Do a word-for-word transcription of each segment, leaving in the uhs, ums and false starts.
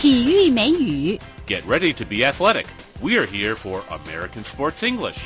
体育美语 Get ready to be athletic. We're here for American Sports English.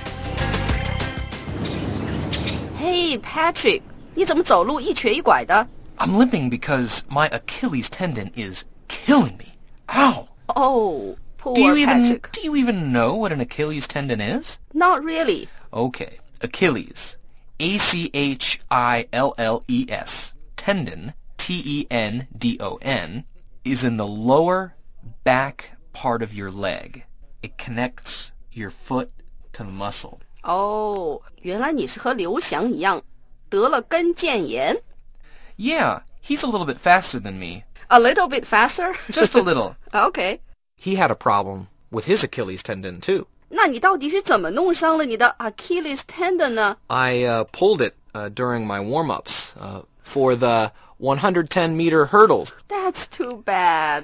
Hey, Patrick, 你怎么走路一瘸一拐的？ I'm limping because my Achilles tendon is killing me. Ow! Oh, poor do you even, Patrick. do you even know what an Achilles tendon is? Not really. Okay, Achilles. A C H I L L E S. Tendon, T E N D O N, is in the lower back part of your leg. It connects your foot to the muscle. 哦，原来你是和刘翔一样，得了跟腱炎。 Yeah, he's a little bit faster than me. A little bit faster? Just a little. Okay. He had a problem with his Achilles tendon, too. 那你到底是怎么弄伤了你的 Achilles tendon 呢？ I uh, pulled it uh, during my warm-ups uh, for the one hundred ten meter hurdles. That's too bad.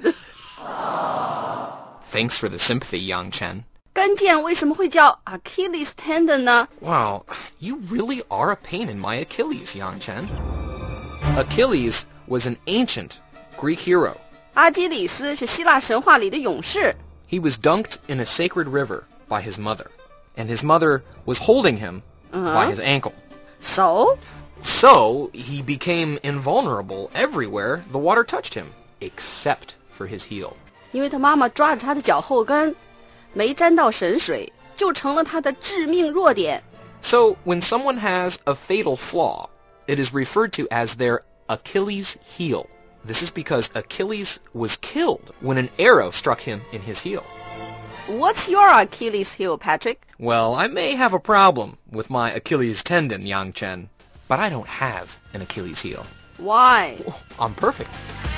Thanks for the sympathy, Yang Chen. 跟腱为什么会叫 Achilles tendon 呢？ Wow, you really are a pain in my Achilles, Yang Chen. Achilles was an ancient Greek hero. 阿基里斯是希腊神话里的勇士。 He was dunked in a sacred river by his mother, and his mother was holding him Uh-huh. by his ankle. So? So, he became invulnerable everywhere the water touched him, except for his heel. 因为他妈妈抓着他的脚后跟，没沾到神水，就成了他的致命弱点。 So, when someone has a fatal flaw, it is referred to as their Achilles heel. This is because Achilles was killed when an arrow struck him in his heel. What's your Achilles heel, Patrick? Well, I may have a problem with my Achilles tendon, Yang Chen, but I don't have an Achilles heel. Why? I'm perfect.